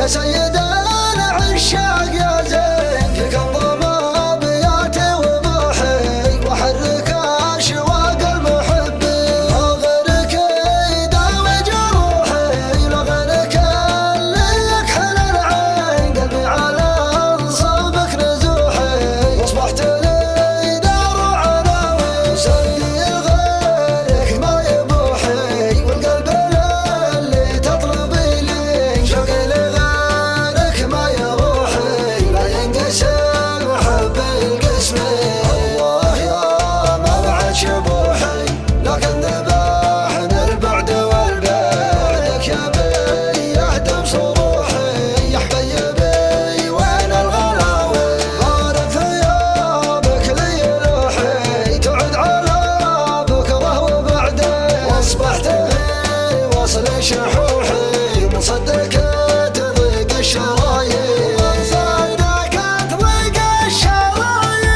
يا سيد العشاق يا زين فيك انظم ابياتي وضحي واحرك اشواق المحبين غيرك يداوي جروحي لو غيرك اللي يكحل العين قلبي على صوبك نزوحي واصبحت لي دار وعناوي سيدي غيرك ما يبوحي والقلب اللي تطلبي لي شوقي لغيرك ما يروحي لا ينقسم حب القسمين الله يا ما بعد شبوحي لكن ذبحنا البعد والبعدك يا بي يهدم صروحي يا حبيبي وين الغلاوي بارك ثيابك لي لوحي تعد على بكره وبعدين واصبحت لي وصل شحوحي مصدق تضيق الشرايين مصدق تضيق الشرايين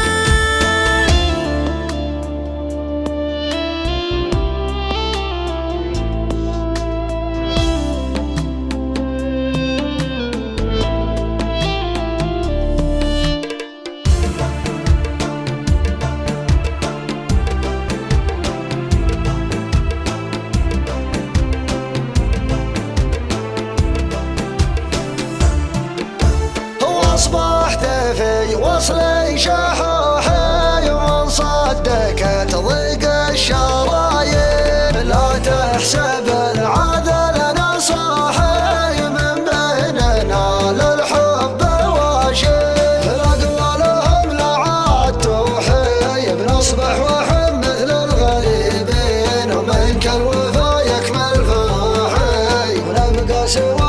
واصبحت في وصلي شحوحي ومن صدقت ضيق الشرايين لا تحسب العذل نصاحي من بيننا للحب واشي الاقوالهم لا عاد توحي بنصبح وحن مثل الغريبين ومنك الوفا يكمل فروحي ونبقى سوا